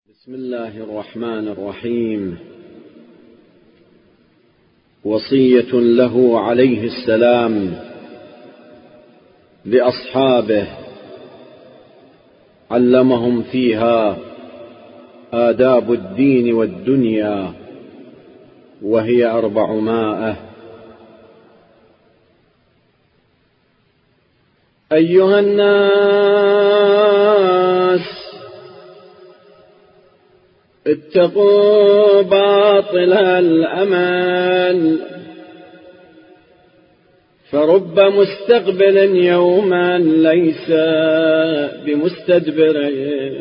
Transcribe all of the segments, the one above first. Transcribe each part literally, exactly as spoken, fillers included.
بسم الله الرحمن الرحيم. وصية له عليه السلام لأصحابه علمهم فيها آداب الدين والدنيا، وهي أربعمائة. أيها الناس، اتقوا باطل الأمل، فرب مستقبل يوما ليس بمستدبره،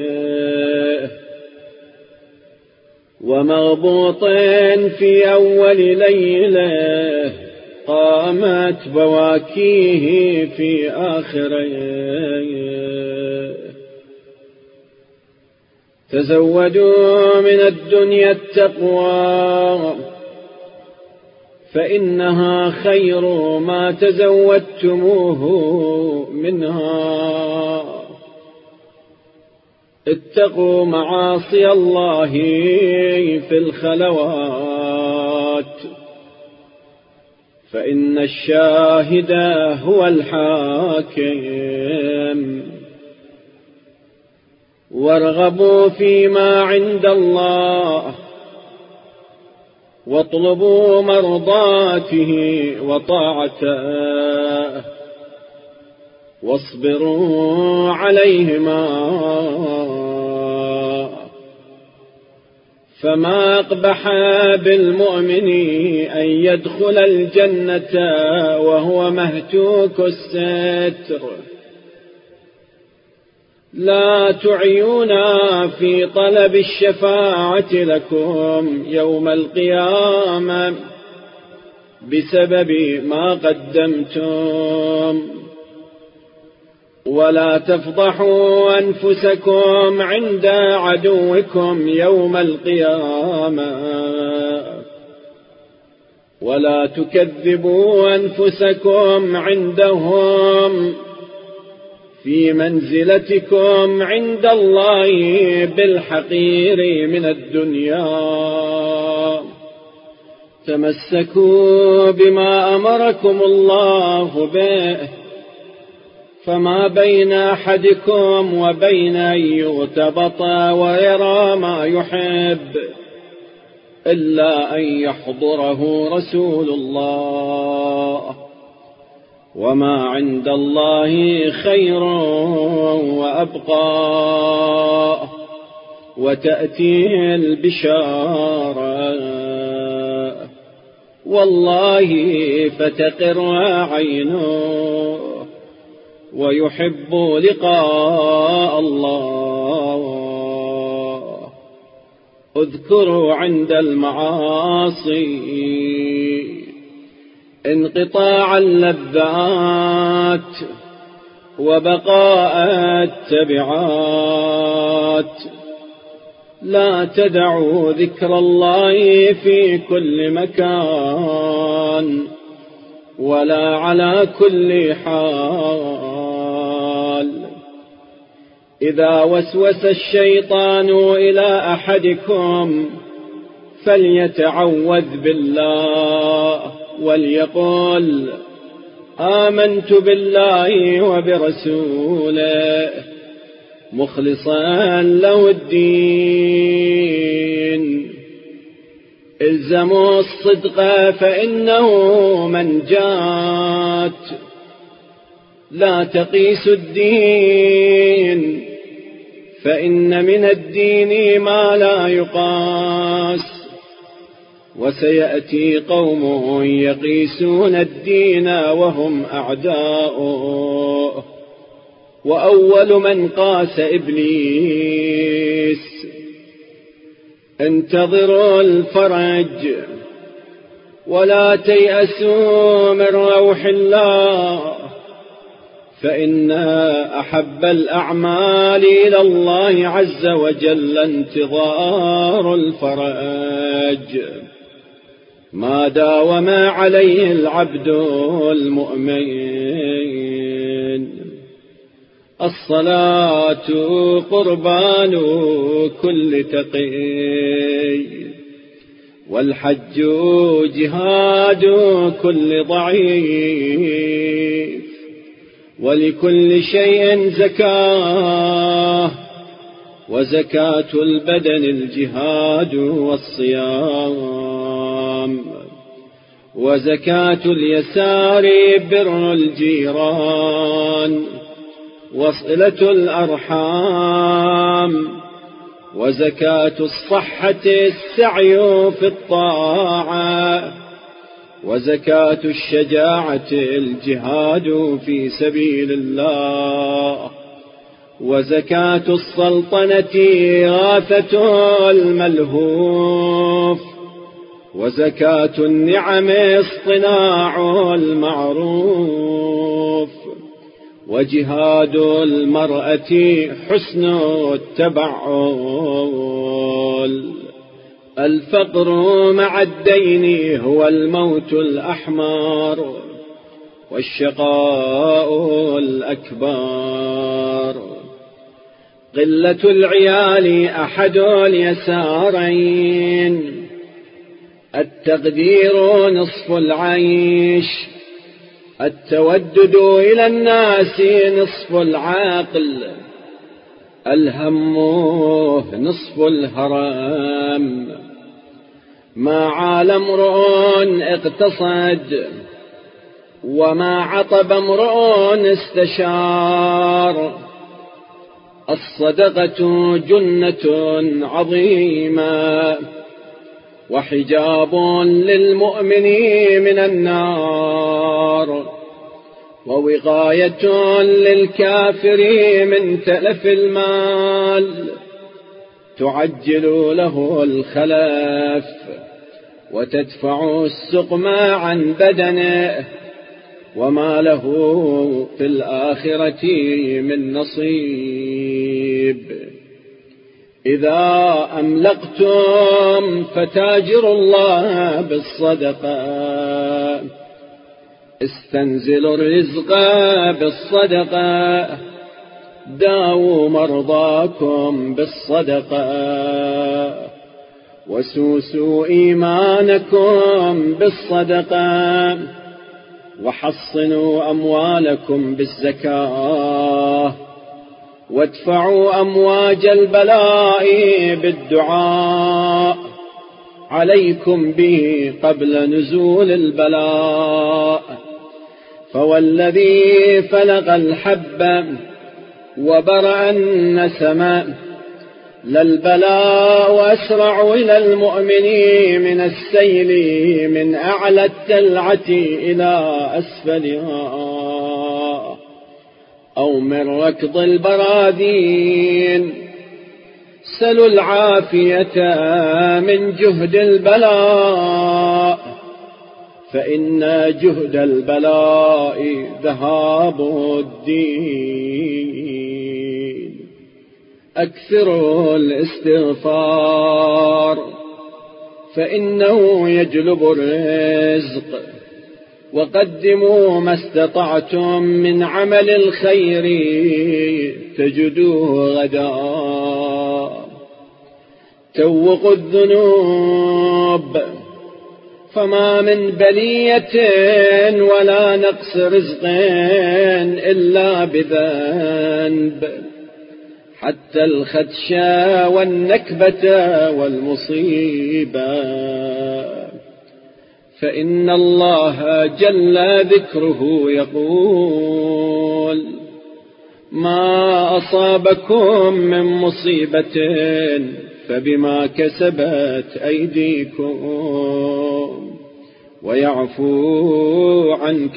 ومغبوط في أول ليلة قامت بواكيه في آخره. تزودوا من الدنيا التقوى، فإنها خير ما تزودتموه منها. اتقوا معاصي الله في الخلوات، فإن الشاهد هو الحاكم. وارغبوا فيما عند الله، واطلبوا مرضاته وطاعته، واصبروا عليهما، فما أقبح بالمؤمن أن يدخل الجنة وهو مهتوك الستر. لا تعيونا في طلب الشفاعة لكم يوم القيامة بسبب ما قدمتم، ولا تفضحوا أنفسكم عند عدوكم يوم القيامة، ولا تكذبوا أنفسكم عندهم في منزلتكم عند الله بالحقير من الدنيا. تمسكوا بما أمركم الله به، فما بين أحدكم وبين أن يغتبط ويرى ما يحب إلا أن يحضره رسول الله، وما عند الله خير وأبقى، وتأتيه البشارة والله فتقر عينه، ويحب لقاء الله. اذكروا عند المعاصي انقطاع اللذات وبقاء التبعات. لا تدعوا ذكر الله في كل مكان ولا على كل حال. إذا وسوس الشيطان إلى أحدكم فليتعوذ بالله وليقول آمنت بالله وبرسوله مخلصا له الدين. الزموا الصدق فإنه منجاة. لا تقيسوا الدين، فإن من الدين ما لا يقاس. وسيأتي قوم يقيسون الدين وهم أعداؤه، وأول من قاس إبليس. انتظروا الفرج ولا تيأسوا من روح الله، فإن أحب الأعمال إلى الله عز وجل انتظار الفرج ما داوم عليه العبد المؤمن. الصلاة قربان كل تقي، والحج جهاد كل ضعيف، ولكل شيء زكاة، وزكاة البدن الجهاد والصيام، وزكاة اليسار بر الجيران وصلة الأرحام، وزكاة الصحة السعي في الطاعة، وزكاة الشجاعة الجهاد في سبيل الله، وزكاة السلطنة غاثة الملهوف، وزكاة النعم اصطناع المعروف، وجهاد المرأة حسن التبعل. الفقر مع الدين هو الموت الأحمر والشقاء الأكبر. قلة العيال أحد اليسارين، التقدير نصف العيش، التودد إلى الناس نصف العقل، الهم نصف الهرم. ما عال امرؤ اقتصد، وما عطب امرؤ استشار. الصدقة جنة عظيمة، وحجاب للمؤمن من النار، ووقاية للكافر من تلف المال، تعجل له الخلف، وتدفع السقم عن بدنه، وما له في الآخرة من نصيب. إذا أملقتم فتاجروا الله بالصدقة، استنزلوا الرزق بالصدقة، داووا مرضاكم بالصدقة، وسوسوا إيمانكم بالصدقة، وحصنوا أموالكم بالزكاة، وادفعوا أمواج البلاء بالدعاء عليكم به قبل نزول البلاء. فوالذي فلق الحب وبرأ النسم، للبلاء أسرع إلى المؤمن من السيل من أعلى التلعة إلى أسفلها، أو من ركض البراذين. سلوا العافية من جهد البلاء، فإن جهد البلاء ذهاب الدين. أكثروا الاستغفار، فإنه يجلب الرزق، وقدموا ما استطعتم من عمل الخير تجدوه غدا. توقوا الذنوب، فما من بلية ولا نقص رزق إلا بذنب، حتى الخدشة والنكبة والمصيبة. فإن الله جل ذكره يقول: ما أصابكم من مصيبة فبما كسبت أيديكم، ويعفو عن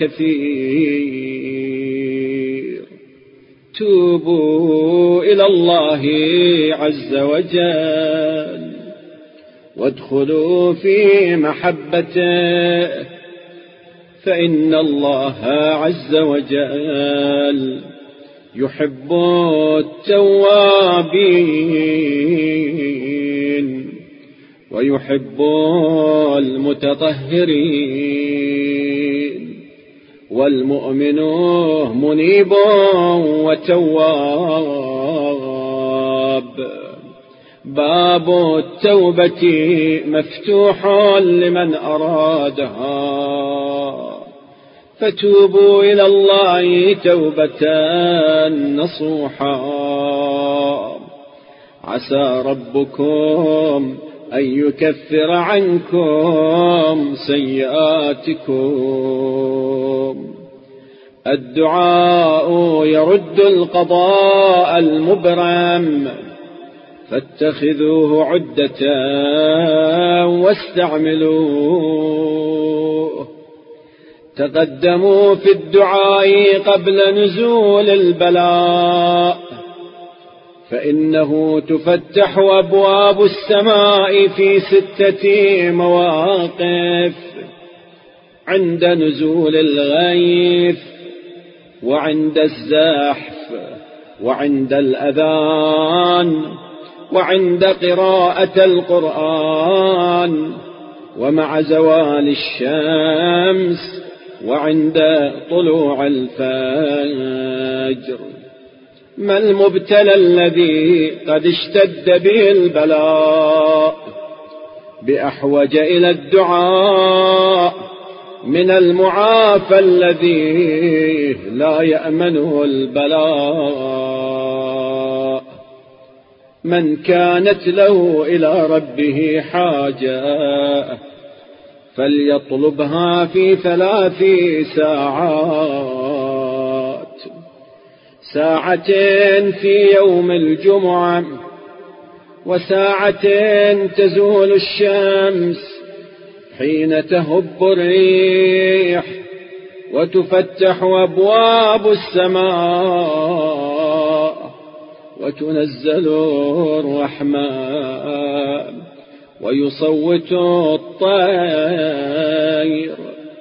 كثير. توبوا إلى الله عز وجل، وادخلوا في محبته، فإن الله عز وجل يحب التوابين ويحب المتطهرين، والمؤمن منيب وتواب. باب التوبة مفتوح لمن أرادها، فتوبوا إلى الله توبة نصوحا، عسى ربكم أن يكفر عنكم سيئاتكم. الدعاء يرد القضاء المبرم، فاتخذوه عدة واستعملوه. تقدموا في الدعاء قبل نزول البلاء، فإنه تفتح أبواب السماء في ستة مواقف: عند نزول الغيث، وعند الزحف، وعند الأذان، وعند قراءة القرآن، ومع زوال الشمس، وعند طلوع الفجر. ما المبتلى الذي قد اشتد به البلاء بأحوج إلى الدعاء من المعافى الذي لا يأمنه البلاء؟ من كانت له إلى ربه حاجة فليطلبها في ثلاث ساعات: ساعتين في يوم الجمعة، وساعتين تزول الشمس حين تهب الريح وتفتح أبواب السماء وتنزل الرحمن ويصوت الطير،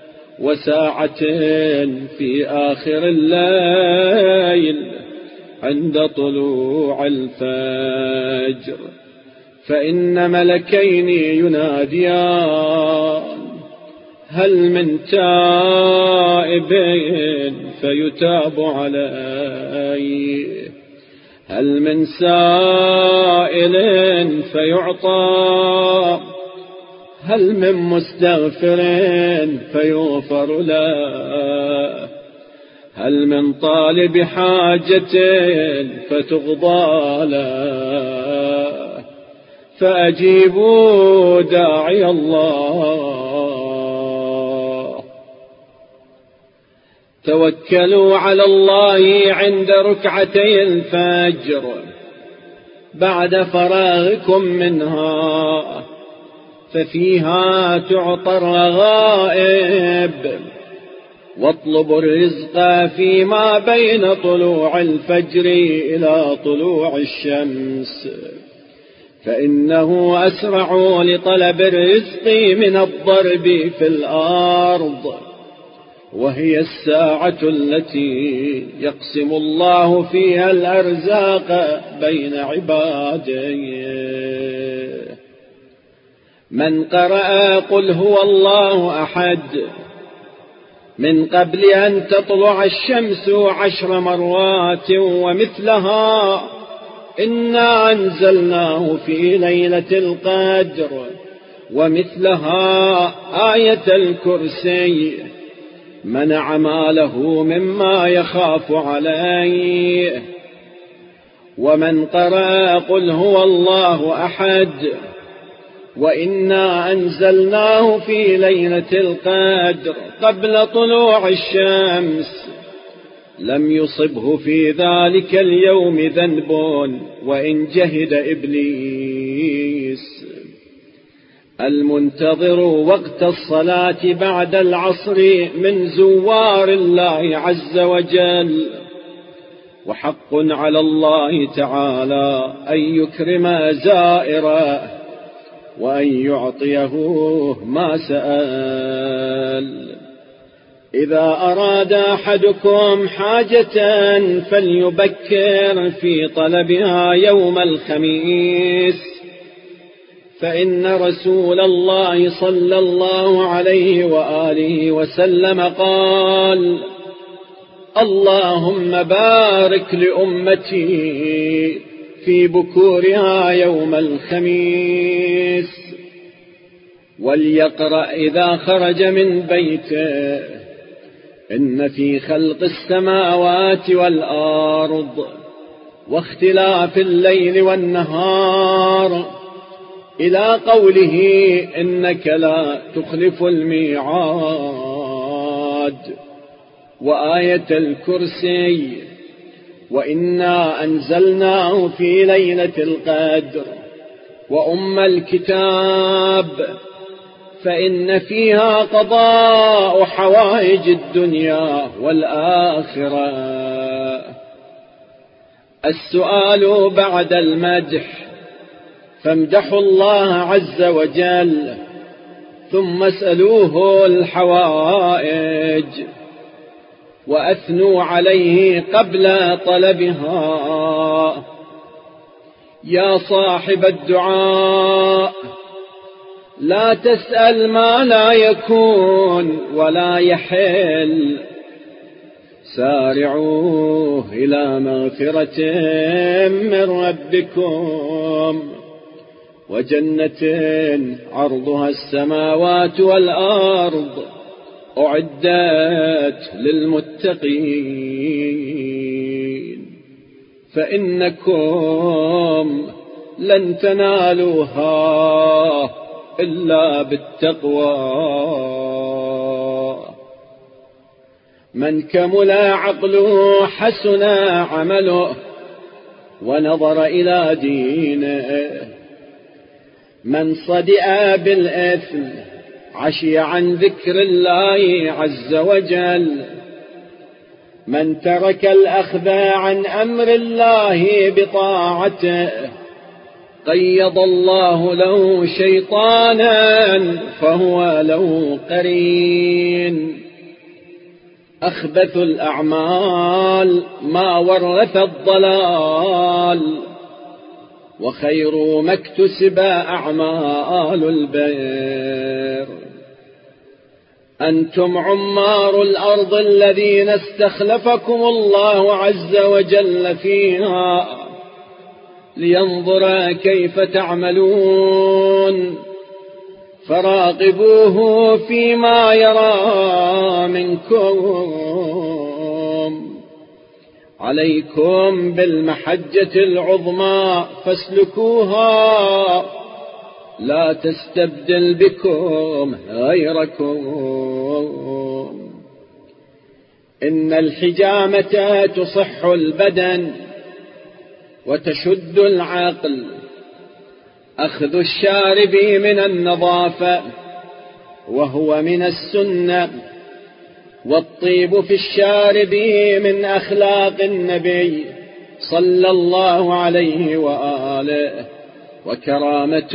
وساعتين في آخر الليل عند طلوع الفجر، فإن ملكين يناديان: هل من تائب فيتاب عليه، هل من سائل فيعطى، هل من مستغفر فيغفر له، هل من طالب حاجة فتقضى له، فأجيبوا داعي الله. توكلوا على الله عند ركعتي الفجر بعد فراغكم منها، ففيها تعطى الرغائب، واطلبوا الرزق فيما بين طلوع الفجر إلى طلوع الشمس، فإنه أسرع لطلب الرزق من الضرب في الأرض، وهي الساعة التي يقسم الله فيها الأرزاق بين عباده. من قرأ قل هو الله أحد من قبل أن تطلع الشمس عشر مرات ومثلها إنا أنزلناه في ليلة القدر ومثلها آية الكرسي منع ماله مما يخاف عليه. ومن قرأ قل هو الله أحد وإنا أنزلناه في ليلة القدر قبل طلوع الشمس لم يصبه في ذلك اليوم ذنب وإن جهد إبليس. المنتظر وقت الصلاة بعد العصر من زوار الله عز وجل، وحق على الله تعالى أن يكرم زائره وأن يعطيه ما سأل. إذا أراد أحدكم حاجة فليبكر في طلبها يوم الخميس، فإن رسول الله صلى الله عليه وآله وسلم قال: اللهم بارك لأمتي في بكورها يوم الخميس، وليقرأ إذا خرج من بيته: إن في خلق السماوات والأرض واختلاف الليل والنهار، إلى قوله: إنك لا تخلف الميعاد، وآية الكرسي: وإنا أنزلناه في ليلة القدر، وأم الكتاب، فإن فيها قضاء حوائج الدنيا والآخرة. السؤال بعد المدح: فامدحوا الله عز وجل، ثم اسألوه الحوائج، وأثنوا عليه قبل طلبها. يا صاحب الدعاء، لا تسأل ما لا يكون ولا يحل، سارعوا إلى مغفرة من ربكم وجنة عرضها السماوات والأرض أعدت للمتقين، فإنكم لن تنالوها إلا بالتقوى. من كمل عقله حسن عمله ونظر إلى دينه. من صدئ بالإثم عشي عن ذكر الله عز وجل. من ترك الأخذ عن أمر الله بطاعته قيض الله له شيطانا فهو له قرين. أخبث الأعمال ما ورث الضلال، وخير ما اكتسب أعمال البر. أنتم عمار الأرض الذين استخلفكم الله عز وجل فيها لينظر كيف تعملون، فراقبوه فيما يرى منكم. عليكم بالمحجة العظمى فاسلكوها، لا تستبدل بكم غيركم. إن الحجامة تصح البدن وتشد العقل. أخذ الشارب من النظافة وهو من السنة، والطيب في الشارب من أخلاق النبي صلى الله عليه وآله، وكرامة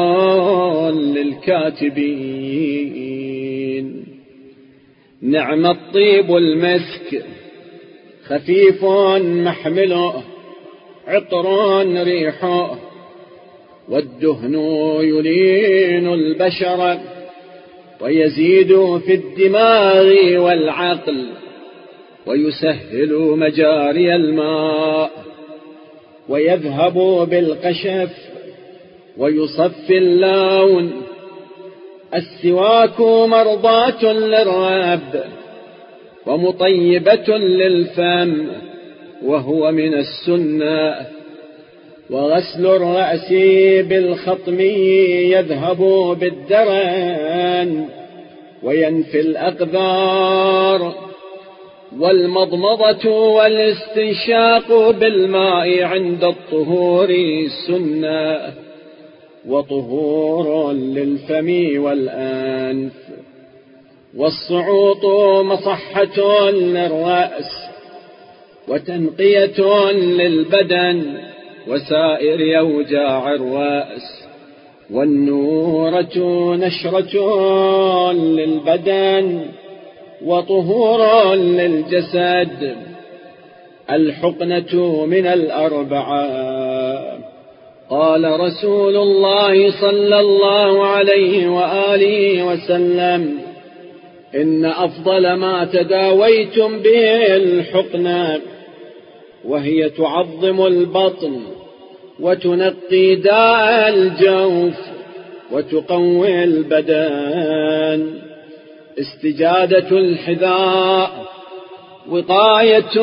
للكاتبين. نعم الطيب المسك، خفيف محمله، عطر ريحه، والدهن يلين البشر ويزيد في الدماغ والعقل، ويسهل مجاري الماء، ويذهب بالقشف، ويصفي اللون. السواك مرضاة للرب ومطيبة للفم، وهو من السنة. وغسل الرأس بالخطم يذهب بالدرن وينفي الأقذار. والمضمضة والاستنشاق بالماء عند الطهور سنة، وطهور للفم والأنف. والصعوط مصحة للرأس وتنقية للبدن وسائر أوجاع الرأس. والنورة نشرة للبدن وطهور للجسد. الحقنة من الأربعة: قال رسول الله صلى الله عليه وآله وسلم: إن أفضل ما تداويتم به الحقنة، وهي تعظم البطن وتنقي داء الجوف وتقوي البدن. استجادة الحذاء وقاية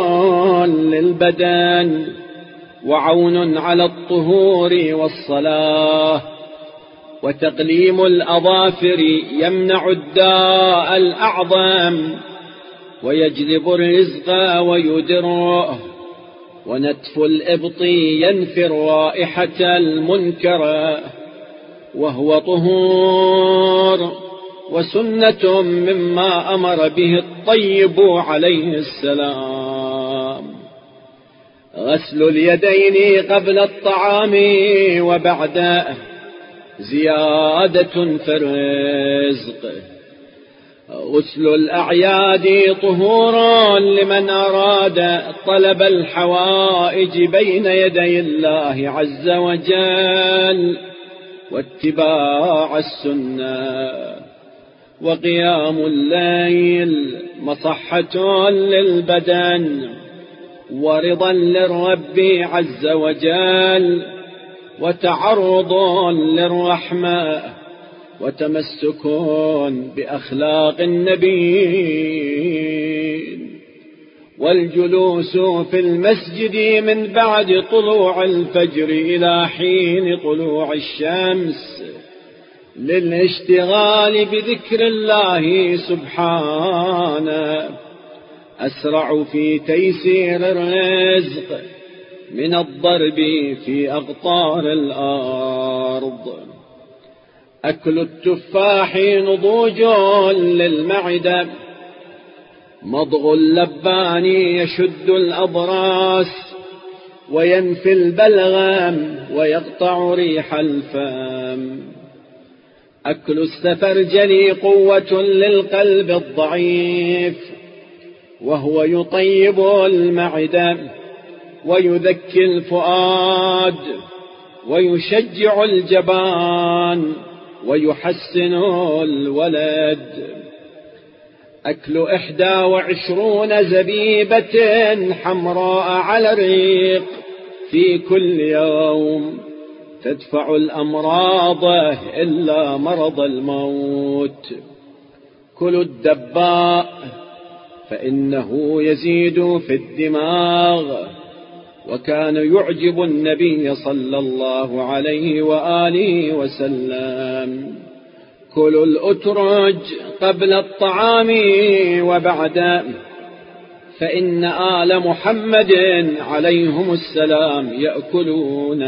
للبدن وعون على الطهور والصلاة. وتقليم الأظافر يمنع الداء الأعظم ويجلب الرزق ويدره. ونتف الإبط ينفي الرائحة المنكرة وهو طهور وسنة مما أمر به الطيب عليه السلام. غسل اليدين قبل الطعام وبعده زيادة في الرزق. غسل الأعياد طهور لمن أراد طلب الحوائج بين يدي الله عز وجل واتباع السنة. وقيام الليل مصحة للبدن ورضا للرب عز وجل وتعرض للرحمة وتمسك بأخلاق النبي. والجلوس في المسجد من بعد طلوع الفجر إلى حين طلوع الشمس للاشتغال بذكر الله سبحانه أسرع في تيسير الرزق من الضرب في أقطار الأرض. أكل التفاح نضوج للمعدة. مضغ اللبان يشد الأضراس وينفي البلغم ويقطع ريح الفم. أكل السفرجل قوة للقلب الضعيف وهو يطيب المعدة ويذكي الفؤاد ويشجع الجبان ويحسن الولد. أكل إحدى وعشرون زبيبة حمراء على الريق في كل يوم تدفع الأمراض إلا مرض الموت. كل الدباء فإنه يزيد في الدماغ وكان يعجب النبي صلى الله عليه وآله وسلم. كلوا الأترج قبل الطعام وبعده فإن آل محمد عليهم السلام يأكلون.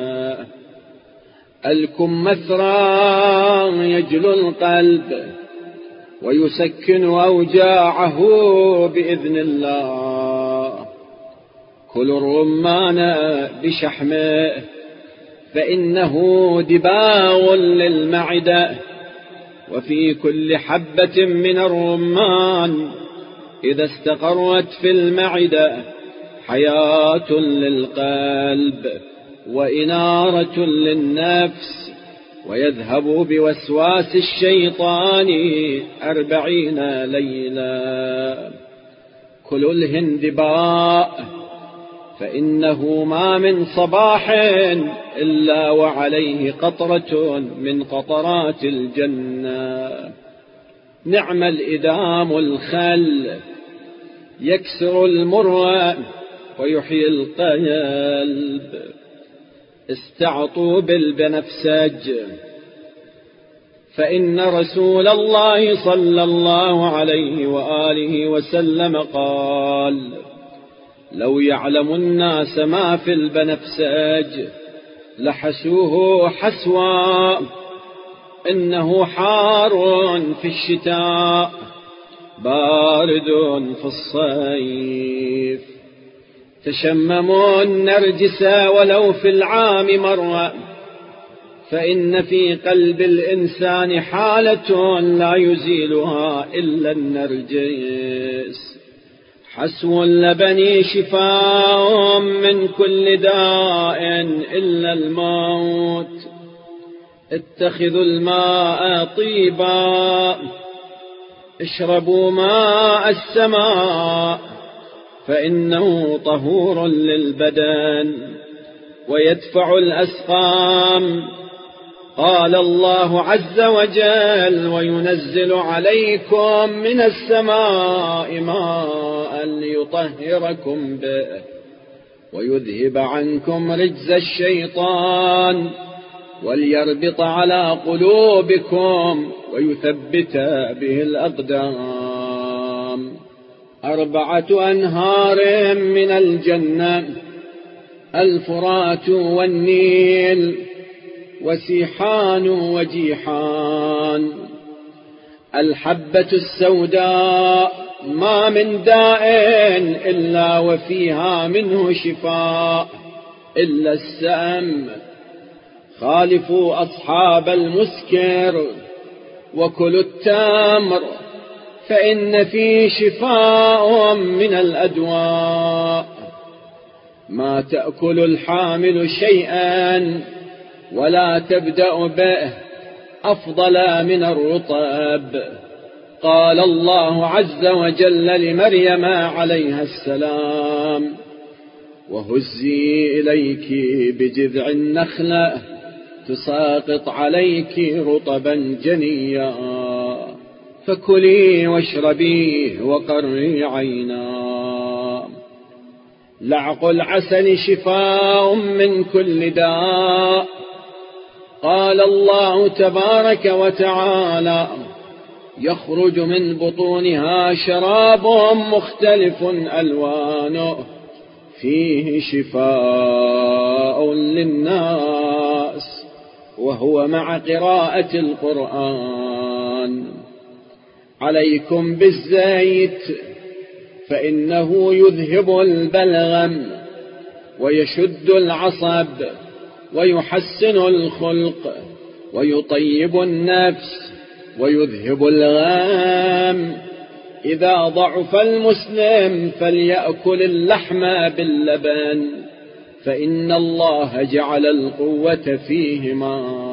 الكمثرى يجلو القلب ويسكن أوجاعه بإذن الله. كلوا الرمان بشحمه فإنه دباغ للمعدة. وفي كل حبة من الرمان إذا استقرت في المعدة حياة للقلب وإنارة للنفس ويذهب بوسواس الشيطان أربعين ليلة. كلوا الهندباء فإنه ما من صباح إلا وعليه قطرة من قطرات الجنة. نعم الإدام الخل يكسر المروءة ويحيي القلب. استعطوا بالبنفسج فإن رسول الله صلى الله عليه وآله وسلم قال: لو يعلم الناس ما في البنفسج لحسوه حسوا. إنه حار في الشتاء بارد في الصيف. تشمموا النرجس ولو في العام مرة فإن في قلب الإنسان حالة لا يزيلها إلا النرجس. حسو اللبن شفاء من كل داء إلا الموت. اتخذوا الماء طيبا، اشربوا ماء السماء، فإنه طهور للبدن ويدفع الأسقام. قال الله عز وجل: وينزل عليكم من السماء ماء ليطهركم به ويذهب عنكم رجز الشيطان وليربط على قلوبكم ويثبت به الأقدام. أربعة أنهار من الجنة: الفرات والنيل وسيحان وجيحان. الحبة السوداء ما من داء إلا وفيها منه شفاء إلا السأم. خالفوا أصحاب المسكر وكلوا التمر، فإن فيه شفاء من الأدواء. ما تأكل الحامل شيئا ولا تبدأ به أفضل من الرطب. قال الله عز وجل لمريم عليها السلام: وهزي إليك بجذع النخلة تساقط عليك رطبا جنيا فكلي واشربيه وقري عينا. لعق العسل شفاء من كل داء. قال الله تبارك وتعالى: يخرج من بطونها شراب مختلف ألوانه فيه شفاء للناس، وهو مع قراءة القرآن. عليكم بالزيت، فإنه يذهب البلغم ويشد العصب ويحسن الخلق ويطيب النفس ويذهب الغام. إذا ضعف المسلم فليأكل اللحم باللبن، فإن الله جعل القوة فيهما.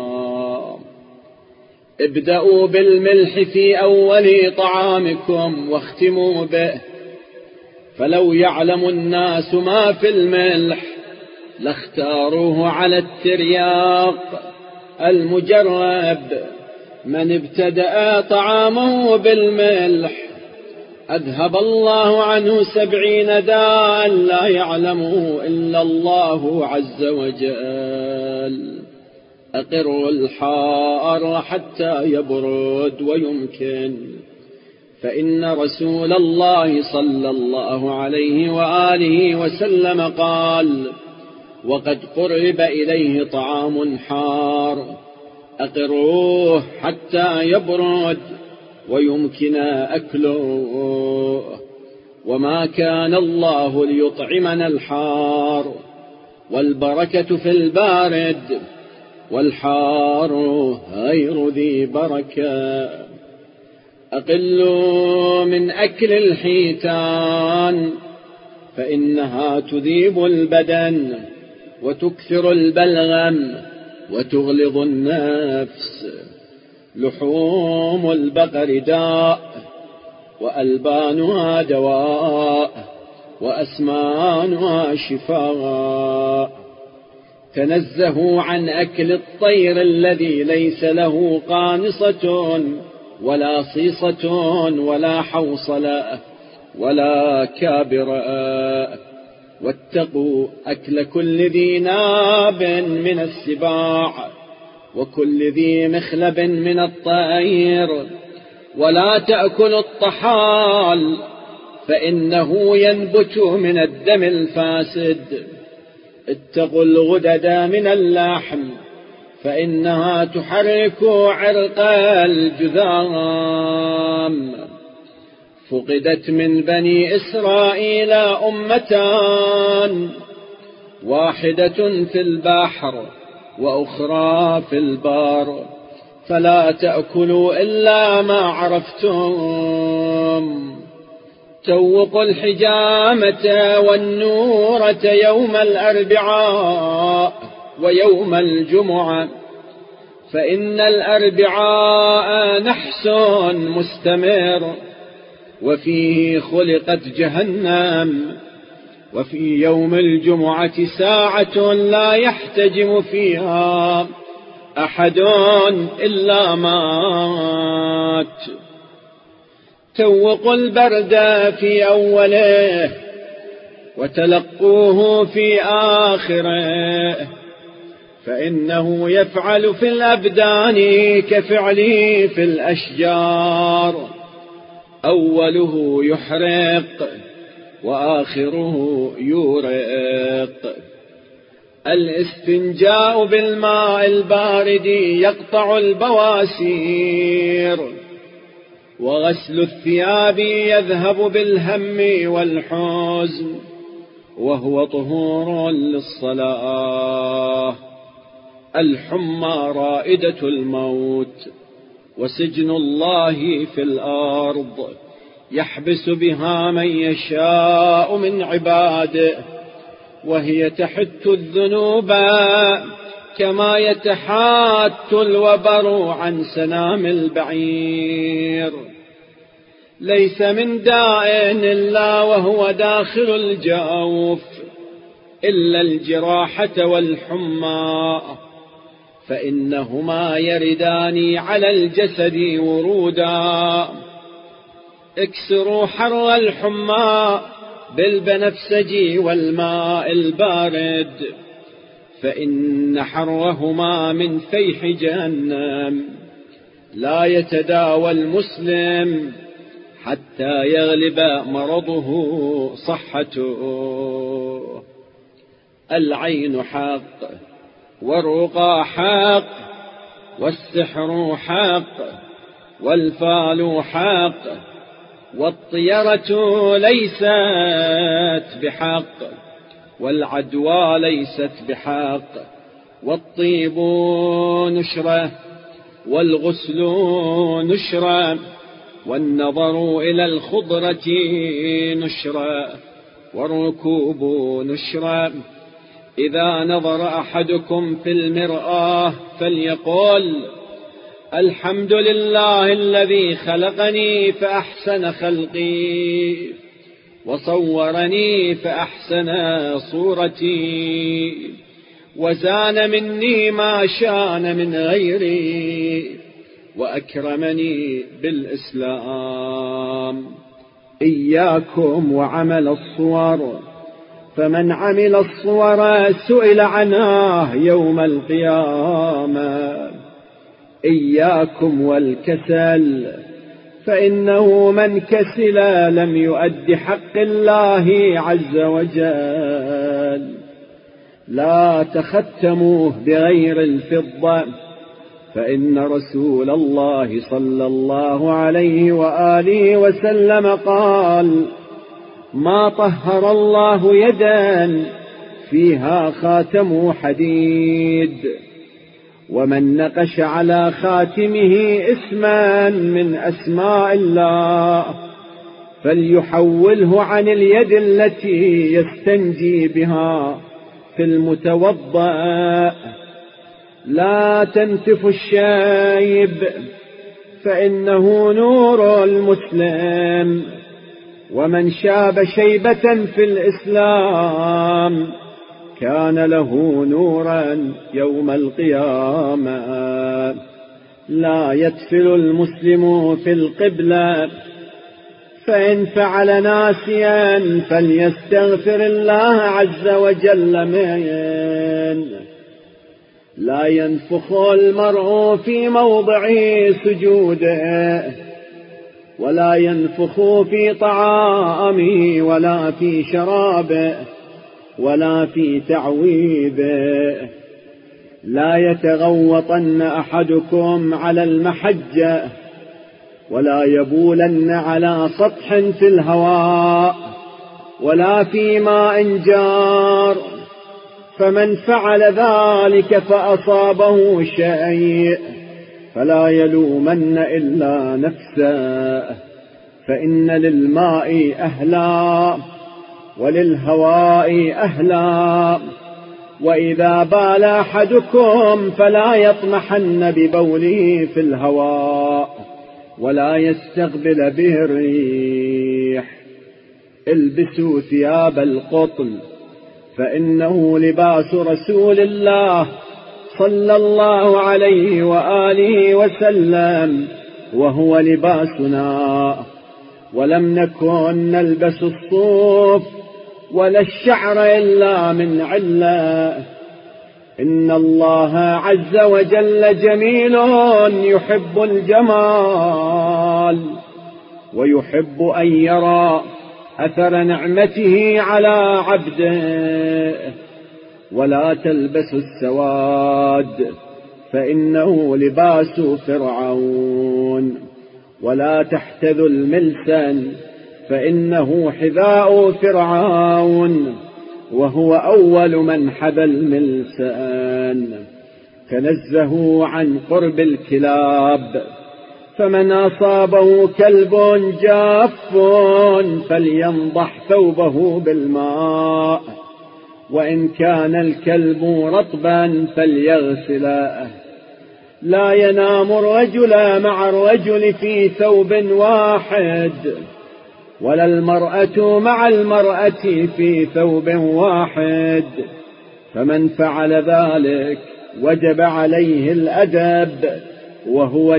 ابدأوا بالملح في أول طعامكم واختموا به، فلو يعلم الناس ما في الملح لاختاروه على الترياق المجرب. من ابتدأ طعامه بالملح أذهب الله عنه سبعين داء لا يعلمه إلا الله عز وجل. أقروا الحار حتى يبرد ويمكن، فإن رسول الله صلى الله عليه وآله وسلم قال: وقد قرب إليه طعام حار، أقروه حتى يبرد ويمكن أكله. وما كان الله ليطعمنا الحار، والبركة في البارد، والحار غير ذي بركة. أقلوا من أكل الحيتان، فإنها تذيب البدن وتكثر البلغم وتغلظ النفس. لحوم البقر داء، وألبانها دواء، وأسمانها شفاء. تنزهوا عن أكل الطير الذي ليس له قانصة ولا صيصة ولا حوصلة ولا كابرة. واتقوا أكل كل ذي ناب من السباع وكل ذي مخلب من الطير، ولا تأكلوا الطحال، فإنه ينبت من الدم الفاسد. اتقوا الغدد من اللحم، فإنها تحرك عرق الجذام. فقدت من بني إسرائيل أمتان، واحدة في البحر وأخرى في البر، فلا تأكلوا إلا ما عرفتم. توقوا الحجامة والنورة يوم الأربعاء ويوم الجمعة، فإن الأربعاء نحس مستمر وفيه خلقت جهنم، وفي يوم الجمعة ساعة لا يحتجم فيها أحد إلا مات. توقوا البرد في أوله وتلقوه في آخره، فإنه يفعل في الأبدان كفعله في الأشجار، أوله يحرق وآخره يورق. الاستنجاء بالماء البارد يقطع البواسير، وغسل الثياب يذهب بالهم والحزن وهو طهور للصلاة. الحمى رائدة الموت وسجن الله في الأرض، يحبس بها من يشاء من عباده، وهي تحت الذنوب كما يتحات الوبر عن سنام البعير. ليس من داء إلا وهو داخل الجوف إلا الجراحة والحمى، فإنهما يردان على الجسد ورودا. اكسروا حر الحمى بالبنفسج والماء البارد، فإن حرهما من فيح جهنم. لا يتداوى المسلم حتى يغلب مرضه صحته. العين حق والرقى حق والسحر حق والفال حق، والطيرة ليست بحق والعدوى ليست بحق، والطيب نشرة والغسل نشرة، والنظر إلى الخضرة نشرة، والركوب نشرة. إذا نظر أحدكم في المرآة فليقول: الحمد لله الذي خلقني فأحسن خلقي وصورني فأحسن صورتي، وزان مني ما شان من غيري، وأكرمني بالإسلام. إياكم وعمل الصور، فمن عمل الصور سئل عنها يوم القيامة. إياكم والكسل، فإنه من كسل لم يؤد حق الله عز وجل. لا تختموه بغير الفضة، فإن رسول الله صلى الله عليه وآله وسلم قال: ما طهر الله يدا فيها خاتم حديد. ومن نقش على خاتمه اسما من أسماء الله فليحوله عن اليد التي يستنجي بها في المتوضأ. لا تنتف الشيب، فإنه نور المسلم، ومن شاب شيبة في الإسلام كان له نورا يوم القيامة. لا يتفل المسلم في القبلة، فإن فعل ناسيا فليستغفر الله عز وجل منه. لا ينفخ المرء في موضع سجوده، ولا ينفخ في طعامه ولا في شرابه ولا في تعويذه. لا يتغوطن أحدكم على المحجة، ولا يبولن على سطح في الهواء ولا في ماء جار. فمن فعل ذلك فأصابه شيء فلا يلومن إلا نفسه. فإن للماء أهلا وللهواء أهلا، وإذا بال أحدكم فلا يطمحن ببوله في الهواء ولا يستقبل به الريح. البسوا ثياب القطن فإنه لباس رسول الله صلى الله عليه وآله وسلم، وهو لباسنا، ولم نكن نلبس الصوف ولا الشعر إلا من علة. إن الله عز وجل جميل يحب الجمال، ويحب أن يرى أثر نعمته على عبده. ولا تلبسوا السواد فإنه لباس فرعون، ولا تحتذوا الملسن فإنه حذاء فرعون، وهو أول من حذى الملسن. تنزهوا عن قرب الكلاب، فمن أصابه كلب جاف فلينضح ثوبه بالماء، وإن كان الكلب رطبا فليغسله. لا ينام الرجل مع الرجل في ثوب واحد، ولا المرأة مع المرأة في ثوب واحد، فمن فعل ذلك وجب عليه الأدب، وهو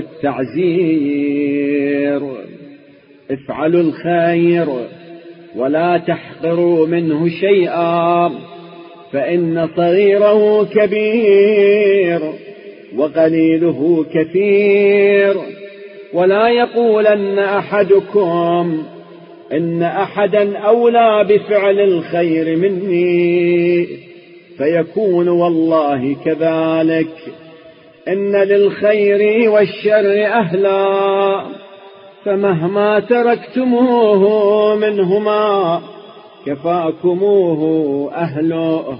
التعزير. افعلوا الخير ولا تحقروا منه شيئا، فإن صغيره كبير وقليله كثير. ولا يقولن أحدكم إن أحدا أولى بفعل الخير مني، فيكون والله كذلك. إن للخير والشر أهلا، فمهما تركتموه منهما كفاكموه أهله.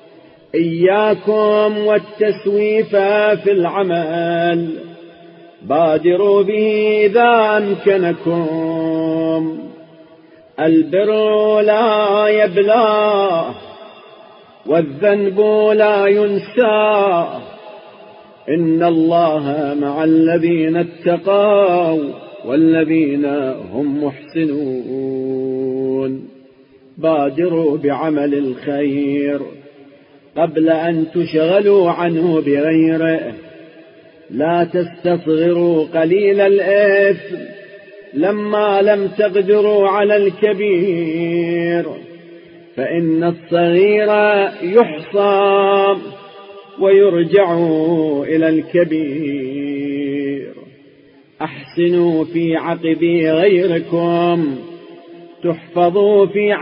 إياكم والتسويف في العمل، بادروا به إذا أمكنكم. البر لا يبلى والذنب لا ينسى، إن الله مع الذين اتقوا والذين هم محسنون. بادروا بعمل الخير قبل أن تشغلوا عنه بغيره. لا تستصغروا قليل الإثم لما لم تقدروا على الكبير، فإن الصغير يحصى ويرجع إلى الكبير. أحسنوا في عقب غيركم تحفظوا في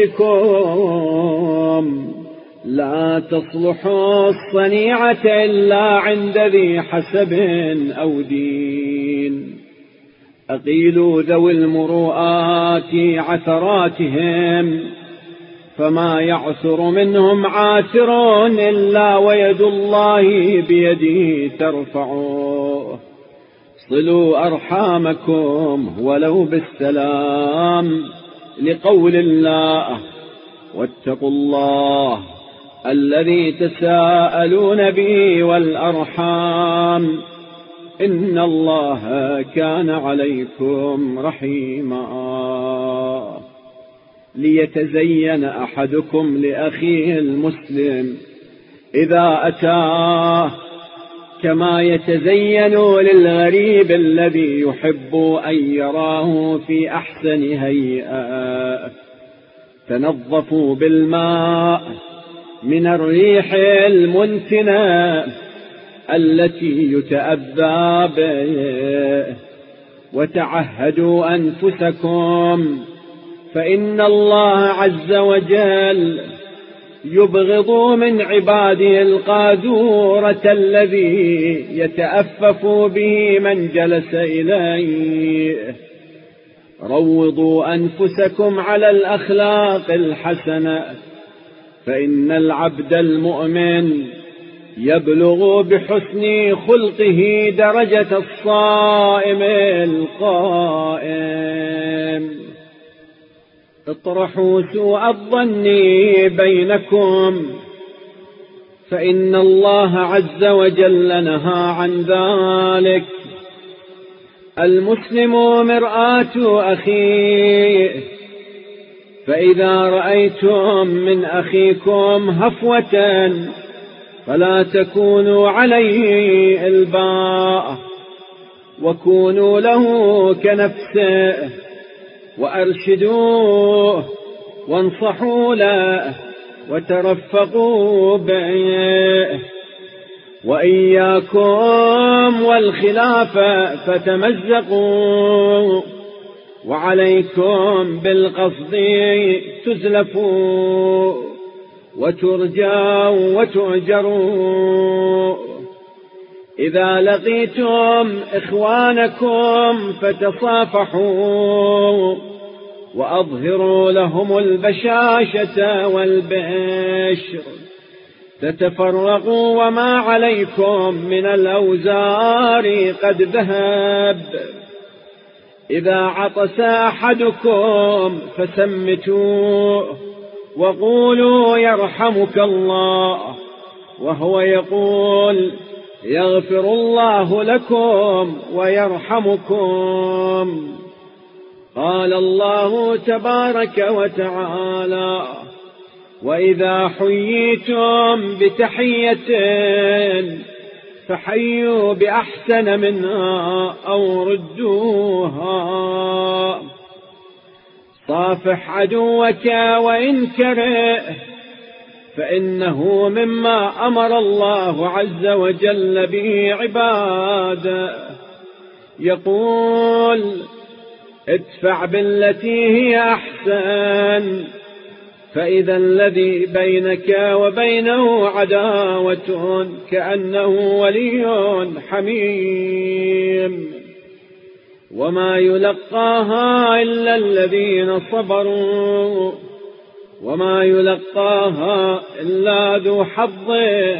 عقبكم. لا تصلحوا الصنيعة إلا عند ذي حسب أو دين. أقيلوا ذوي المروءات عثراتهم، فما يعثر منهم عاثر إلا ويد الله بيده ترفعه. صلوا أرحامكم ولو بالسلام، لقول الله واتقوا الله الذي تساءلون به والأرحام، إن الله كان عليكم رحيما. ليتزين أحدكم لأخيه المسلم إذا أتاه كما يتزين للغريب الذي يحب أن يراه في أحسن هيئة. تنظفوا بالماء من الريح المنتنة التي يتأذى به، وتعهدوا أنفسكم، فإن الله عز وجل يبغض من عباده القاذورة الذي يتأفف به من جلس إليه. روضوا أنفسكم على الأخلاق الحسنة، فإن العبد المؤمن يبلغ بحسن خلقه درجة الصائم القائم. اطرحوا سوء الظن بينكم فإن الله عز وجل نهى عن ذلك. المسلم مرآة أخيه، فإذا رأيتم من أخيكم هفوة فلا تكونوا عليه الباء، وكونوا له كنفسه، وأرشدوه وانصحوا له وترفقوا به. وإياكم والخلاف فتمزقوا، وعليكم بالقصد تزلفوا وترجوا وتؤجروا. إذا لقيتم إخوانكم فتصافحوا، وأظهروا لهم البشاشة والبشر، تتفرقوا وما عليكم من الأوزار قد ذهب. إذا عطس أحدكم فسمتوه وقولوا يرحمك الله، وهو يقول يغفر الله لكم ويرحمكم. قال الله تبارك وتعالى: وإذا حييتم بتحية فحيوا بأحسن منها أو ردوها. صافح عدوك وإن كره، فإنه مما أمر الله عز وجل به عباده. يقول: ادفع بالتي هي أحسن، فإذا الذي بينك وبينه عداوة كأنه ولي حميم. وما يلقاها إلا الذين صبروا، وما يلقاها إلا ذو حظ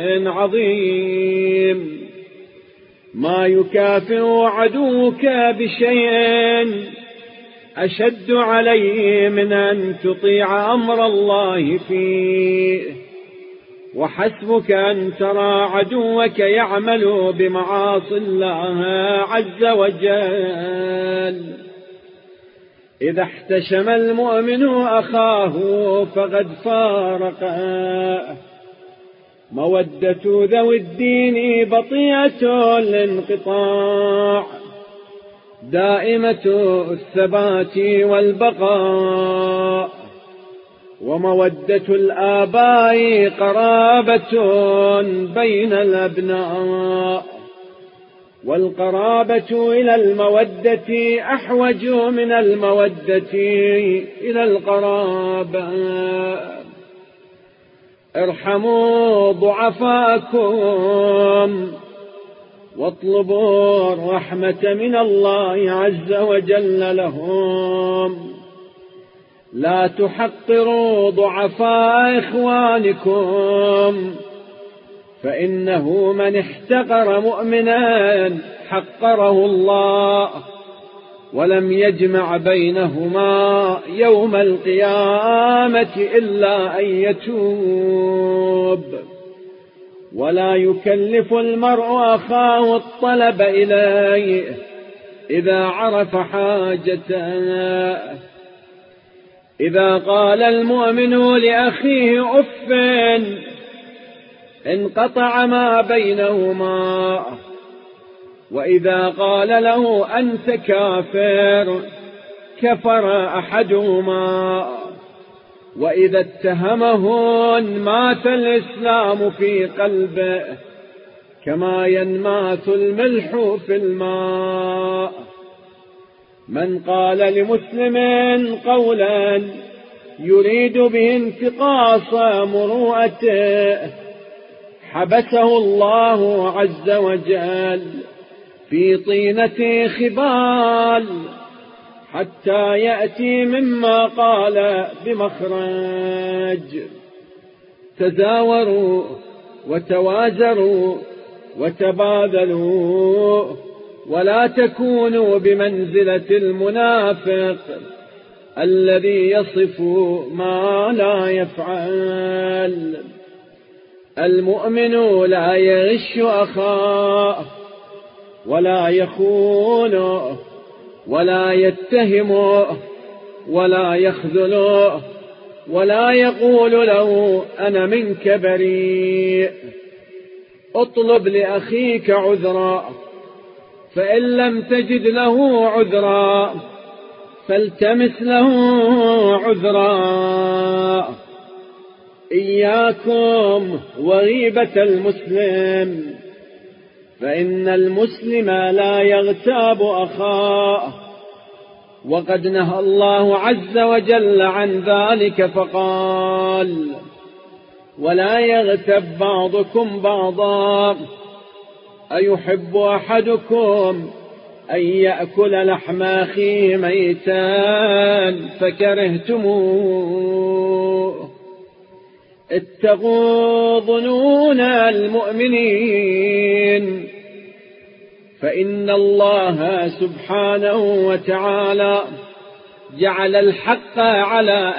عظيم. ما يكافئ عدوك بشيء أشد عليه من أن تطيع أمر الله فيه. وحسبك أن ترى عدوك يعمل بمعاصي الله عز وجل. إذا احتشم المؤمن أخاه فقد فارقه. مودة ذوي الدين بطيئة الانقطاع، دائمة الثبات والبقاء. ومودة الآباء قرابة بين الأبناء، والقرابة إلى المودة أحوج من المودة إلى القرابة. ارحموا ضعفاءكم، واطلبوا الرحمة من الله عز وجل لهم. لا تحقروا ضعفاء إخوانكم، فإنه من احتقر مؤمنا حقره الله، ولم يجمع بينهما يوم القيامة إلا أن يتوب. ولا يكلف المرء أخاه الطلب إليه إذا عرف حاجته. إذا قال المؤمن لأخيه أف انقطع ما بينهما، وإذا قال له أنت كافر كفر أحدهما. وإذا اتهمه انماث الإسلام في قلبه كما ينماث الملح في الماء. من قال لمسلم قولا يريد به انتقاص مروءته حبسه الله عز وجل في طينة خبال حتى يأتي مما قال بمخرج. تزاوروا وتوازروا وتباذلوا، ولا تكونوا بمنزلة المنافق الذي يصف ما لا يفعل. المؤمن لا يغش أخاه ولا يخونه ولا يتهمه ولا يخذله ولا يقول له أنا منك بريء. اطلب لأخيك عذرا، فإن لم تجد له عذرا فالتمس له عذرا. إياكم وغيبة المسلم، فإن المسلم لا يغتاب أخاه، وقد نهى الله عز وجل عن ذلك فقال ولا يغتب بعضكم بعضا، أيحب أحدكم أن يأكل لحم أخيه ميتا فكرهتموه. اتقوا ظنون المؤمنين، فإن الله سبحانه وتعالى جعل الحق على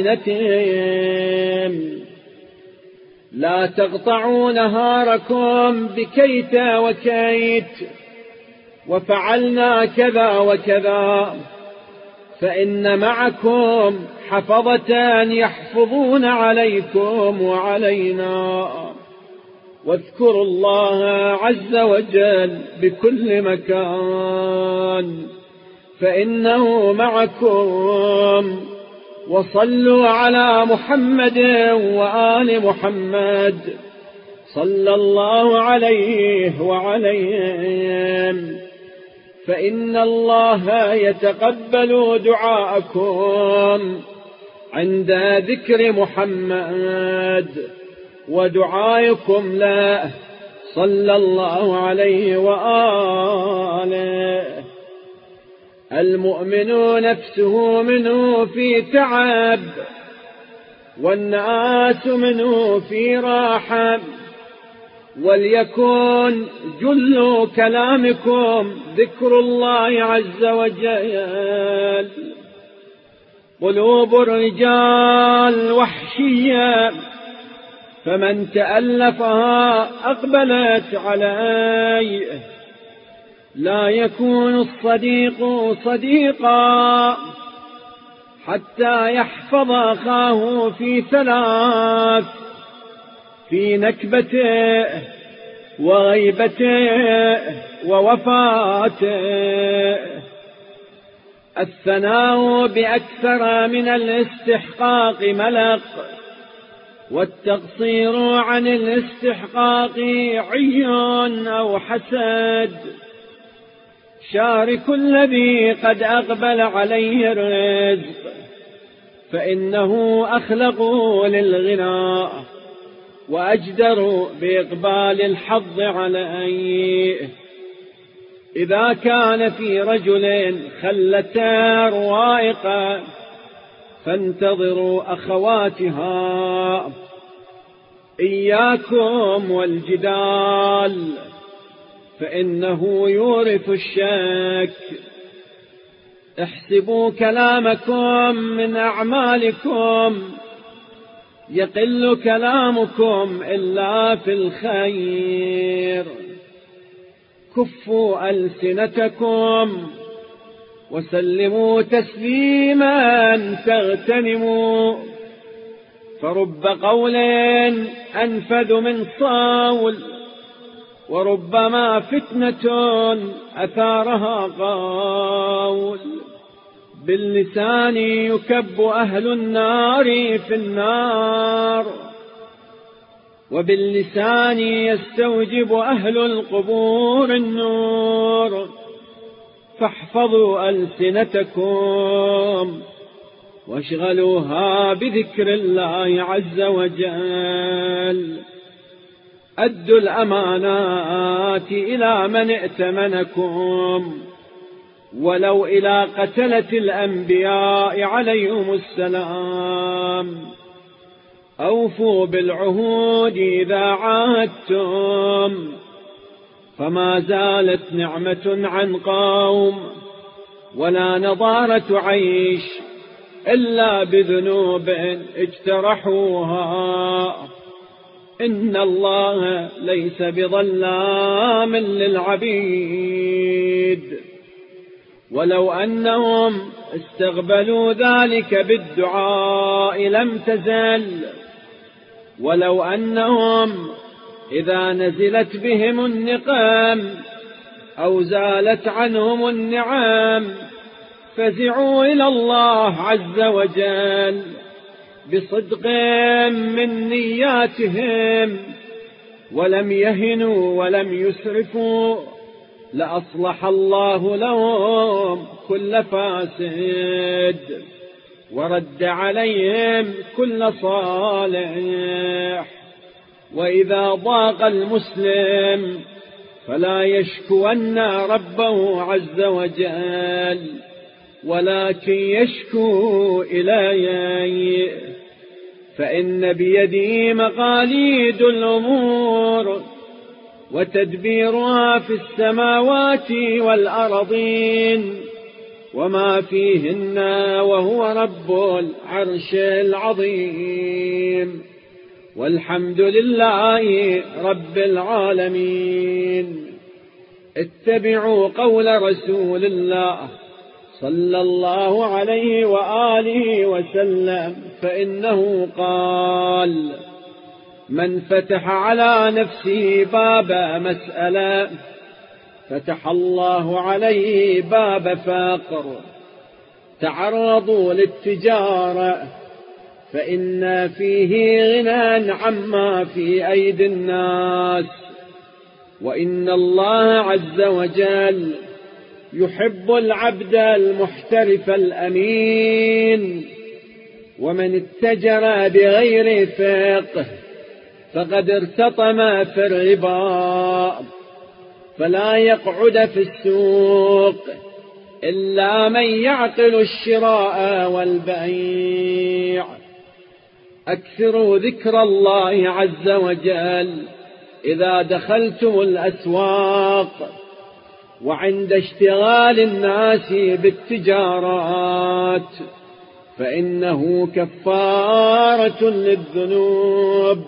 ألسنتهم. لا تقطعوا نهاركم بكيت وكيت وفعلنا كذا وكذا، فإن معكم حفظة يحفظون عليكم وعلينا. واذكروا الله عز وجل بكل مكان فإنه معكم. وصلوا على محمد وآل محمد صلى الله عليه وعليهم، فإن الله يتقبل دعاءكم عند ذكر محمد ودعائكم له صلى الله عليه وآله. المؤمن نفسه منه في تعب، والناس منه في راحة. وليكن جل كلامكم ذكر الله عز وجل. قلوب الرجال وحشية، فمن تألفها أقبلت عليه. لا يكون الصديق صديقا حتى يحفظ أخاه في ثلاث: في نكبته وغيبته ووفاته. الثناء بأكثر من الاستحقاق ملق، والتقصير عن الاستحقاق عي أو حسد. شارك الذي قد أقبل عليه الرزق، فإنه أخلق للغناء وأجدر بإقبال الحظ عليه. إذا كان في رجل خلتان روائق فانتظروا أخواتها. إياكم والجدال، فإنه يورث الشك. احسبوا كلامكم من أعمالكم، يقل كلامكم إلا في الخير. كفوا ألسنتكم وسلموا تسليما تغتنموا، فرب قول أنفذ من صول، وربما فتنة أثارها قول. باللسان يكب أهل النار في النار، وباللسان يستوجب أهل القبور النور. فاحفظوا ألسنتكم واشغلوها بذكر الله عز وجل. أدوا الأمانات إلى من ائتمنكم، ولو إلى قتلة الأنبياء عليهم السلام. أوفوا بالعهود إذا عاهدتم. فما زالت نعمة عن قوم ولا نضارة عيش إلا بذنوب اجترحوها. إن الله ليس بظلام للعبيد. ولو أنهم استقبلوا ذلك بالدعاء لم تزل. ولو أنهم إذا نزلت بهم النقام أو زالت عنهم النعم فزعوا إلى الله عز وجل بصدق من نياتهم ولم يهنوا ولم يسرفوا لأصلح الله لهم كل فاسد ورد عليهم كل صالح. وإذا ضاق المسلم فلا يشكون ربه عز وجل ولكن يشكو إليه، فإن بيده مقاليد الأمور وتدبيرها في السماوات والأرضين وما فيهن، وهو رب العرش العظيم. والحمد لله رب العالمين. اتبعوا قول رسول الله صلى الله عليه وآله وسلم، فإنه قال: من فتح على نفسه باب مسألة فتح الله عليه باب فقر. تعرضوا للتجارة فإن فيه غنى عما في أيدي الناس، وإن الله عز وجل يحب العبد المحترف الأمين. ومن اتجر بغير فقه فقد ارتطم في الربا، فلا يقعد في السوق إلا من يعقل الشراء والبيع. أكثروا ذكر الله عز وجل إذا دخلتم الأسواق وعند اشتغال الناس بالتجارات، فإنه كفارة للذنوب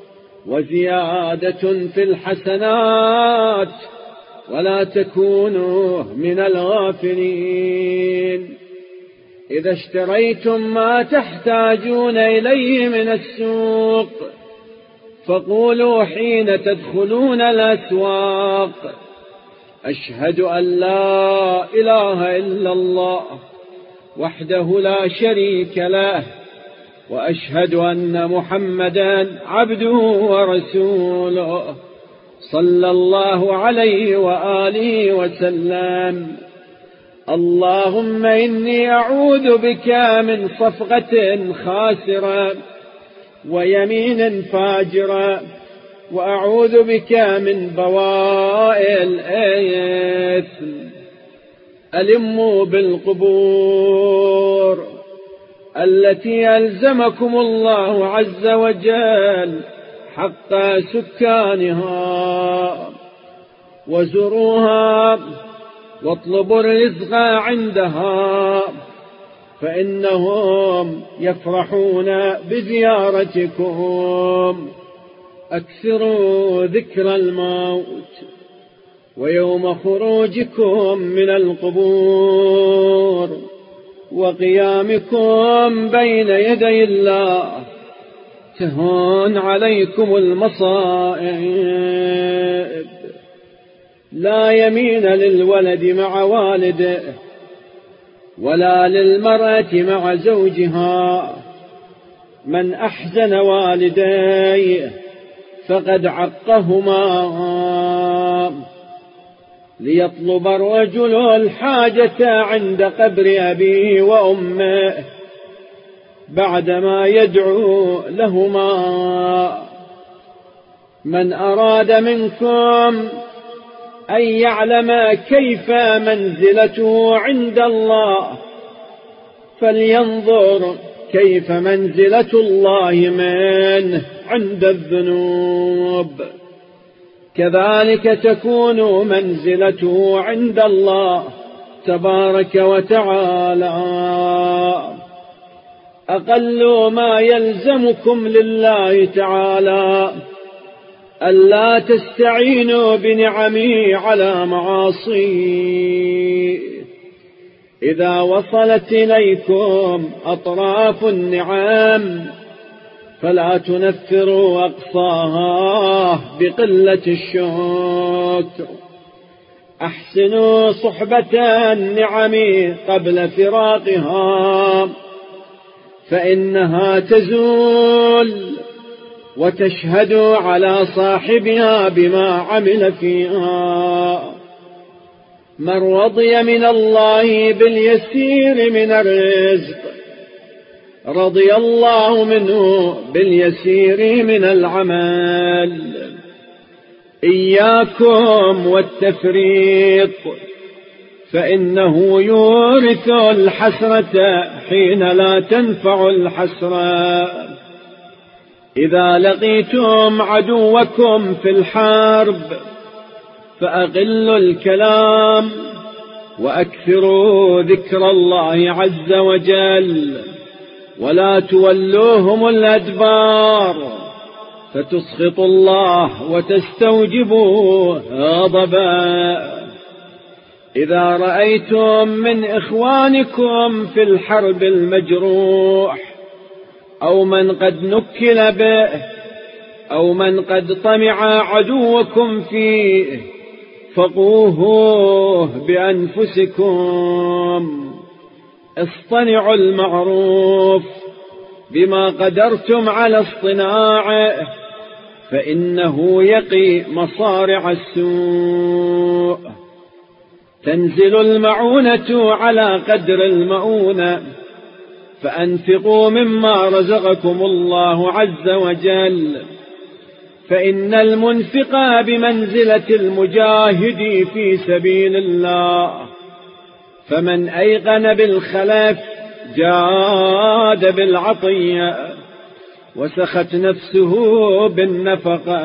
وزيادة في الحسنات، ولا تكونوا من الغافلين. إذا اشتريتم ما تحتاجون إليه من السوق فقولوا حين تدخلون الأسواق: أشهد أن لا إله إلا الله وحده لا شريك له، وأشهد أن محمدا عبده ورسوله، صلى الله عليه وآله وسلم. اللهم إني أعوذ بك من صفقة خاسرة ويمين فاجرة، وأعوذ بك من بوائل الإثم. ألموا بالقبور التي ألزمكم الله عز وجل حق سكانها، وزروها واطلبوا الرزق عندها، فإنهم يفرحون بزيارتكم. أكثروا ذكر الموت ويوم خروجكم من القبور وقيامكم بين يدي الله تهون عليكم المصائب. لا يمين للولد مع والده ولا للمرأة مع زوجها. من أحزن والديه فقد عقهما. ليطلب الرجل الحاجة عند قبر أبيه وأمه بعدما يدعو لهما. من أراد منكم أن يعلم كيف منزلته عند الله فلينظر كيف منزلة الله منه عند الذنوب، كذلك تكون منزلته عند الله تبارك وتعالى. أقل ما يلزمكم لله تعالى ألا تستعينوا بنعمه على معاصيه. إذا وصلت إليكم أطراف النعم فلا تنفروا أقصاها بقلة الشكر. أحسنوا صحبة النعم قبل فراقها، فإنها تزول وتشهد على صاحبها بما عمل فيها. من رضي من الله باليسير من الرزق رضي الله منه باليسير من العمل. إياكم والتفريط، فإنه يورث الحسرة حين لا تنفع الحسرة. إذا لقيتم عدوكم في الحرب فأقلوا الكلام وأكثروا ذكر الله عز وجل، ولا تولوهم الأدبار فتسخطوا الله وتستوجبوا غضبا. إذا رأيتم من إخوانكم في الحرب المجروح أو من قد نكل به أو من قد طمع عدوكم فيه فقوه بأنفسكم. اصطنعوا المعروف بما قدرتم على اصطناعه، فإنه يقي مصارع السوء. تنزل المعونة على قدر المؤونة، فأنفقوا مما رزقكم الله عز وجل، فإن المنفق بمنزلة المجاهد في سبيل الله. فمن أيقن بالخلف جاد بالعطية وسخت نفسه بالنفقة.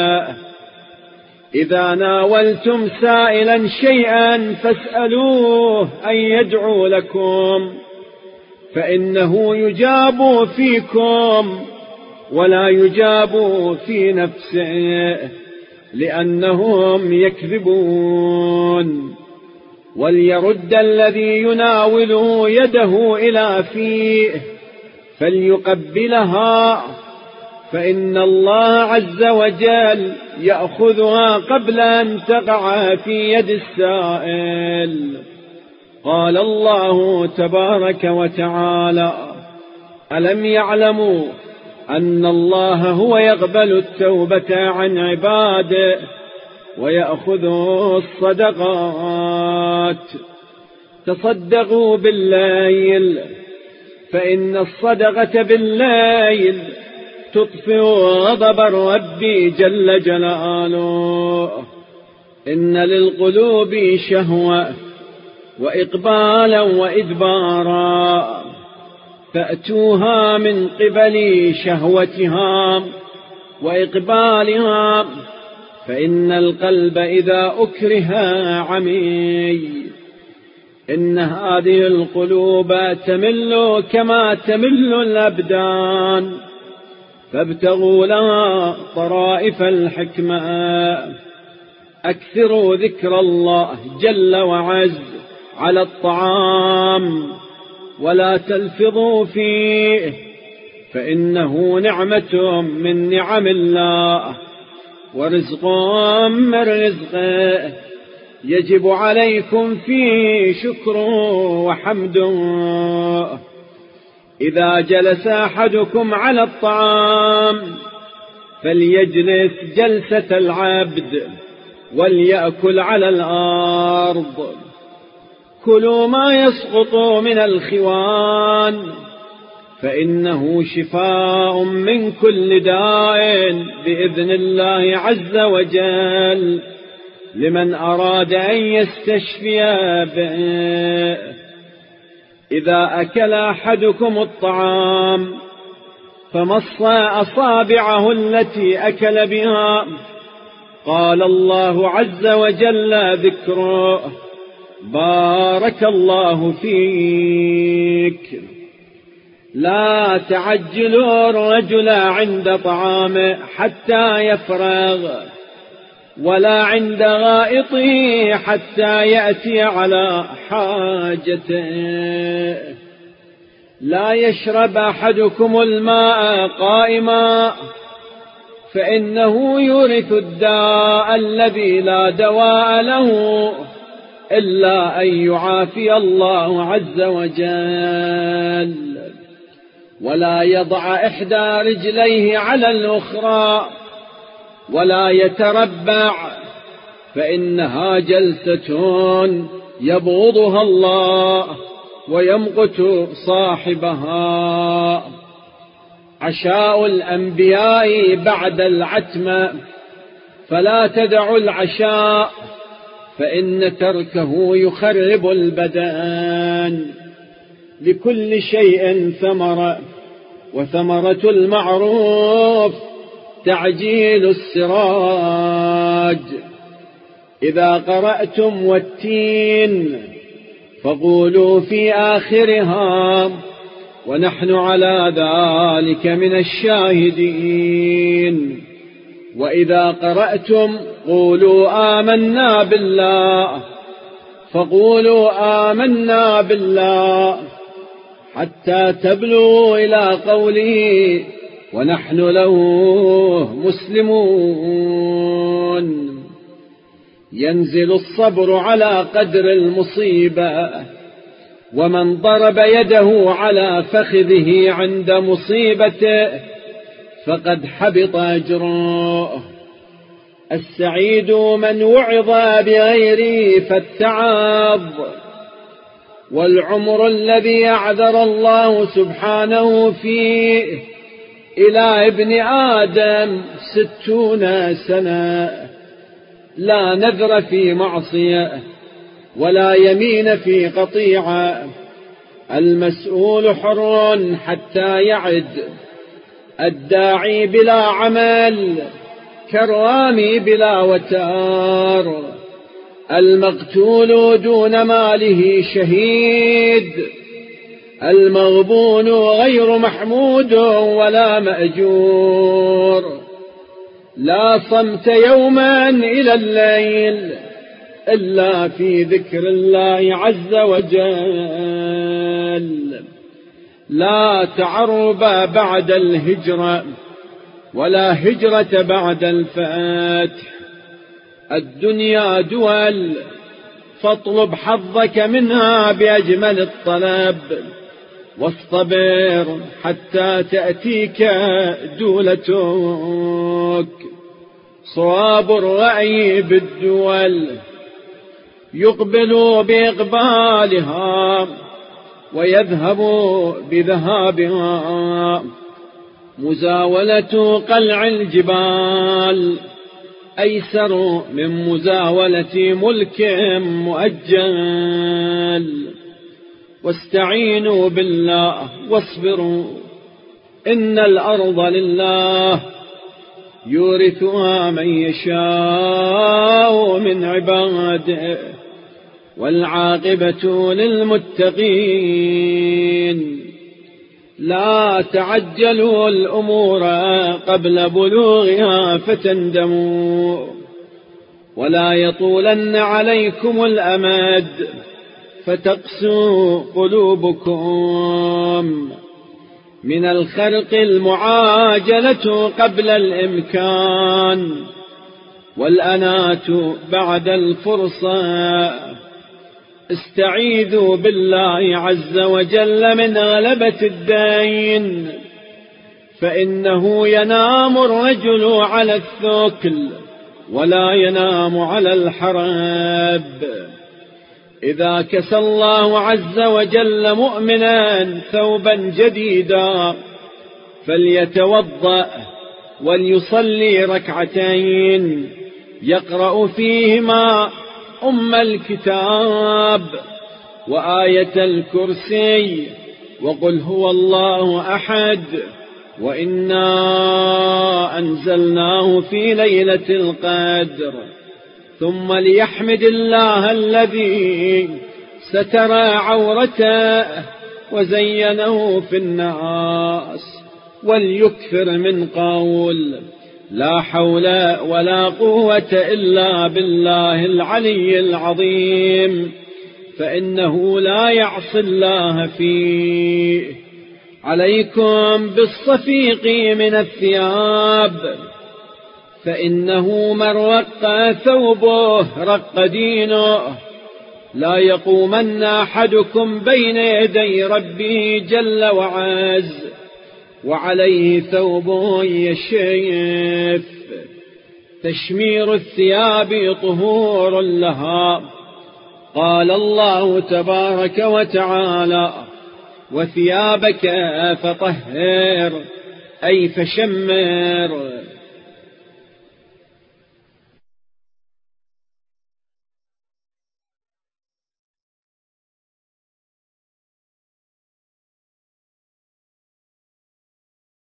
إذا ناولتم سائلا شيئا فاسألوه أن يدعو لكم، فإنه يجاب فيكم ولا يجاب في نفسه، لأنهم يكذبون. وليرد الذي يناوله يده إلى فيه فليقبلها، فإن الله عز وجل يأخذها قبل أن تقع في يد السائل. قال الله تبارك وتعالى: ألم يعلموا أن الله هو يقبل التوبة عن عباده ويأخذ الصدقات. تصدقوا بالليل، فإن الصدقة بالليل تطفئ غضب الرب جل جلاله. إن للقلوب شهوة وإقبالا وإدبارا، فأتوها من قبل شهوتها وإقبالها، فإن القلب إذا أكره عمي. إن هذه القلوب تمل كما تمل الأبدان، فابتغوا لها طرائف الحكمة. أكثروا ذكر الله جل وعز على الطعام ولا تلفظوا فيه، فإنه نعمة من نعم الله ورزق من رزقه، يجب عليكم فيه شكر وحمد. إذا جلس أحدكم على الطعام فليجلس جلسة العبد وليأكل على الأرض. كلوا ما يسقط من الخوان، فإنه شفاء من كل داء بإذن الله عز وجل لمن أراد أن يستشفي به. إذا أكل أحدكم الطعام فمص أصابعه التي أكل بها، قال الله عز وجل ذكره: بارك الله فيك. لا تعجلوا الرجل عند طعامه حتى يفرغ، ولا عند غائطه حتى يأتي على حاجته. لا يشرب أحدكم الماء قائما، فإنه يورث الداء الذي لا دواء له إلا أن يعافي الله عز وجل. ولا يضع إحدى رجليه على الأخرى، ولا يتربع، فإنها جلسة يبغضها الله ويمقت صاحبها. عشاء الأنبياء بعد العتمة، فلا تدعوا العشاء، فإن تركه يخرب البدن. لكل شيء ثمرة، وثمرة المعروف تعجيل السراج. إذا قرأتم والتين فقولوا في آخرها: ونحن على ذلك من الشاهدين. وإذا قرأتم قولوا آمنا بالله، فقولوا آمنا بالله حتى تبلغوا إلى قوله: ونحن له مسلمون. ينزل الصبر على قدر المصيبة، ومن ضرب يده على فخذه عند مصيبته فقد حبط أجره. السعيد من وعظ بغيره فاتعظ، والعمر الذي أعذر الله سبحانه فيه إلى ابن آدم ستون سنة، لا نذر في معصية ولا يمين في قطيعة. المسؤول حر حتى يعد، الداعي بلا عمل كالرامي بلا وتار. المقتول دون ماله شهيد، المغبون غير محمود ولا مأجور. لا صمت يوما إلى الليل إلا في ذكر الله عز وجل. لا تعرب بعد الهجرة، ولا هجرة بعد الفتح. الدنيا دول، فاطلب حظك منها بأجمل الطلب، واصطبر حتى تأتيك دولتك. صواب الرأي بالدول، يقبل بإقبالها ويذهب بذهابها. مزاولة قلع الجبال أيسر من مزاولة ملك مؤجل. واستعينوا بالله واصبروا، إن الأرض لله يورثها من يشاء من عباده، والعاقبة للمتقين. لا تعجلوا الأمور قبل بلوغها فتندموا، ولا يطولن عليكم الأمد فتقسو قلوبكم. من الخرق المعاجلة قبل الإمكان، والأناة بعد الفرصة. استعيذوا بالله عز وجل من غلبة الدين، فإنه ينام الرجل على الثكل ولا ينام على الحرب. إذا كسى الله عز وجل مؤمنا ثوبا جديدا فليتوضأ وليصلي ركعتين يقرأ فيهما أم الكتاب وآية الكرسي وقل هو الله أحد وإنا أنزلناه في ليلة القدر. ثم ليحمد الله الذي ستر عورته وزينه في الناس، وليكثر من قول لا حول ولا قوة إلا بالله العلي العظيم، فإنه لا يعصي الله فيه. عليكم بالصفيق من الثياب، فإنه من رق ثوبه رق دينه. لا يقومن أحدكم بين يدي ربه جل وعز وعليه ثوب يشف. تشمير الثياب طهور لها. قال الله تبارك وتعالى وثيابك فطهر، أي فشمر.